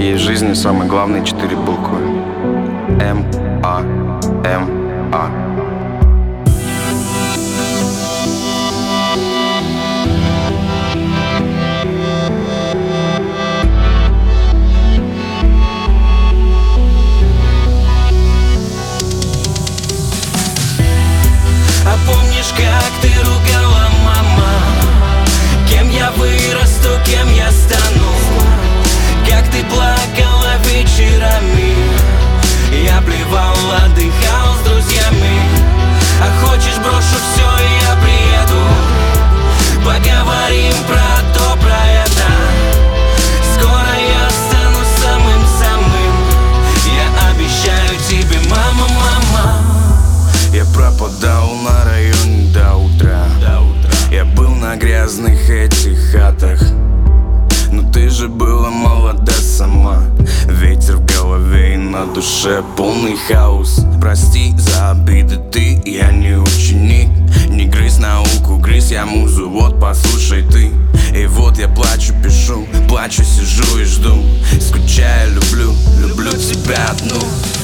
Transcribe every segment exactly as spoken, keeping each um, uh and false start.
Есть в жизни самые главные четыре буквы: М, А, М, А. А помнишь, как ты ругала, мама? Кем я вырасту, кем я стану? Как ты плакала вечерами? Я плевал, отдыхал с друзьями. А хочешь, брошу все, и я приеду. Поговорим про то, про это. Скоро я стану самым-самым. Я обещаю тебе, мама, мама. Я пропадал на районе до утра, до утра. Я был на грязных этих хатах. Но ты же была молода сама. Ветер в голове и на душе полный хаос. Прости за обиды, ты, я не ученик. Не грызь науку, грызь я музу, вот послушай ты. И вот я плачу, пишу, плачу, сижу и жду. Скучаю, люблю, люблю тебя одну.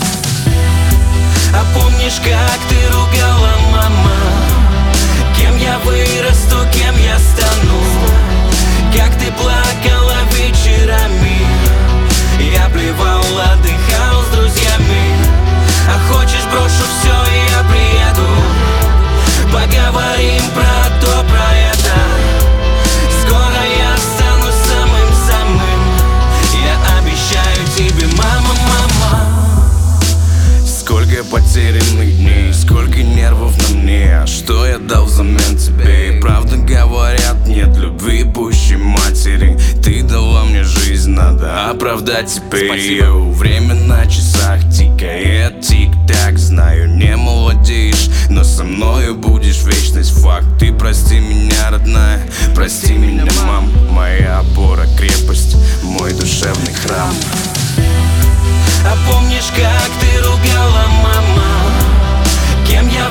А помнишь, как ты ругала, мама? Кем я вырасту, кем я стану? Как ты плакала вечерами? Я плевал, отдыхал с друзьями. А хочешь, брошу все, и я приеду. Поговорим про то, про это. Скоро я стану самым-самым. Я обещаю тебе, мама, мама. Сколько потерянных дней, сколько нервов на мне. Что я дал взамен тебе? И правда говорят, нет любви пуще матери. Ты дала мне жизнь, надо оправдать теперь. Йоу, время на часах тикает, тик-так. Знаю, не молодеешь, но со мною будешь вечность, факт. Ты прости меня, родная, прости меня, мам. Моя опора, крепость, мой душевный храм. А помнишь, как ты ругала, мама? Кем я